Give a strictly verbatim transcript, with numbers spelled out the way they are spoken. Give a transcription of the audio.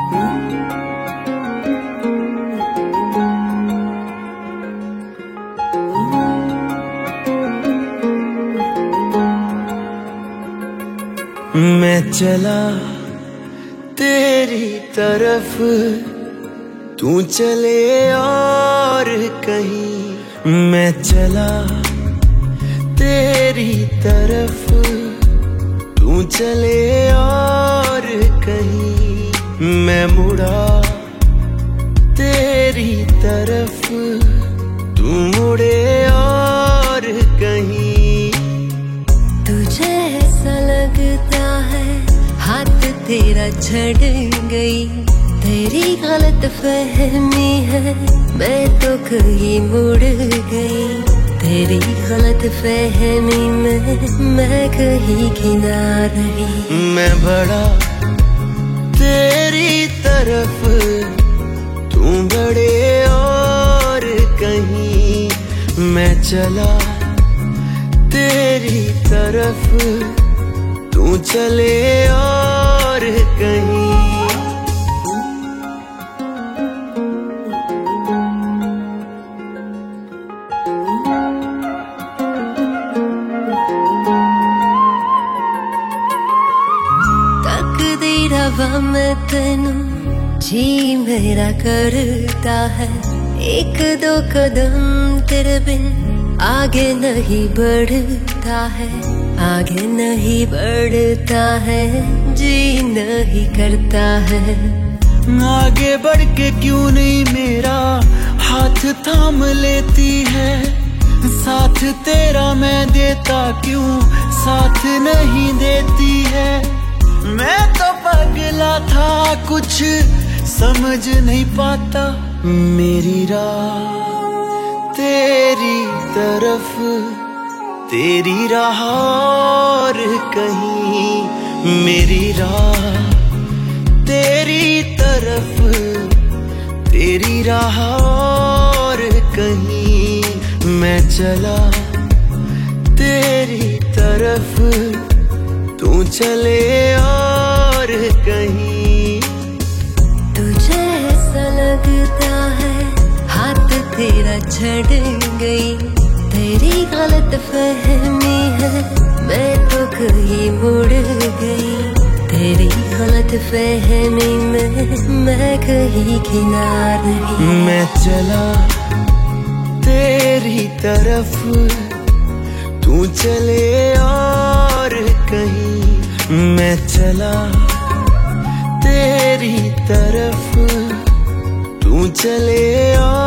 मैं चला तेरी तरफ, तू चले और कहीं। मैं चला तेरी तरफ, तू चले और कहीं। मैं मुड़ा तेरी तरफ, तू मुड़े और कहीं। तुझे ऐसा लगता है हाथ तेरा छड़ गई, तेरी गलत फहमी है, मैं तो कहीं मुड़ गई। तेरी गलत फहमी में मैं कहीं किना रही। मैं बढ़ा तेरी तरफ, तू बढ़े और कहीं। मैं चला तेरी तरफ, तू चले और कहीं। तकदीर हवा में तेनू जी मेरा करता है। एक दो कदम तेरे बिन आगे नहीं बढ़ता है, आगे नहीं बढ़ता है, जी नहीं करता है। आगे बढ़ के क्यों नहीं मेरा हाथ थाम लेती है। साथ तेरा मैं देता क्यों साथ नहीं देती है। मैं तो पगला था कुछ समझ नहीं पाता। मेरी राह तेरी तरफ, तेरी राह और कहीं। मेरी राह तेरी तरफ, तेरी राह और कहीं। मैं चला तेरी तरफ, तू चले और कहीं। तुझे ऐसा लगता है हाथ तेरा छड़ गई, तेरी गलत फहमी है, मैं तो कहीं मुड़ गई। तेरी गलत फहमी में मैं कहीं किना रही। मैं चला तेरी तरफ, तू चले और कहीं। मैं चला तेरी तरफ, तू चले और